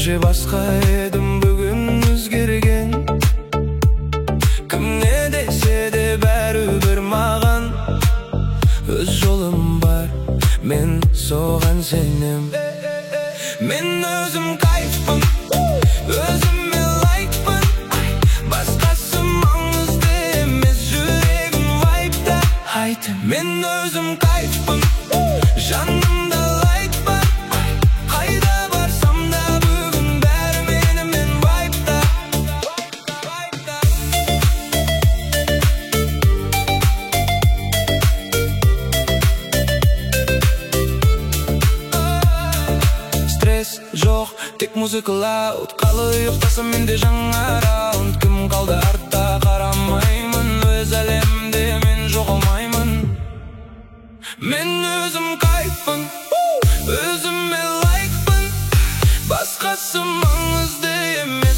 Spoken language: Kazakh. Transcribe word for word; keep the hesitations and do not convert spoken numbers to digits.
кеше басқа едім, бүгін өзгерген. Кім не десе де бәрібір маған өз жолым бар, мен соған сенем. Мен өзім кайфпын, өзіме лайкпын, басқасы маңызды емес, жүрегім вайпта. Мен өзім кайфпын, жанымда лайк бар, қайда барсам да бүгін бәрі менімен вайпта. Стресс жоқ, тек музыка лауд, қалай ұйықтасам менде жаңа раунд. Кім қалды артта қарамаймын, өз әлемде мен жоғалмаймын. Мен өзім кайфпын, өзіме лайкпын, басқасы маңызды емес.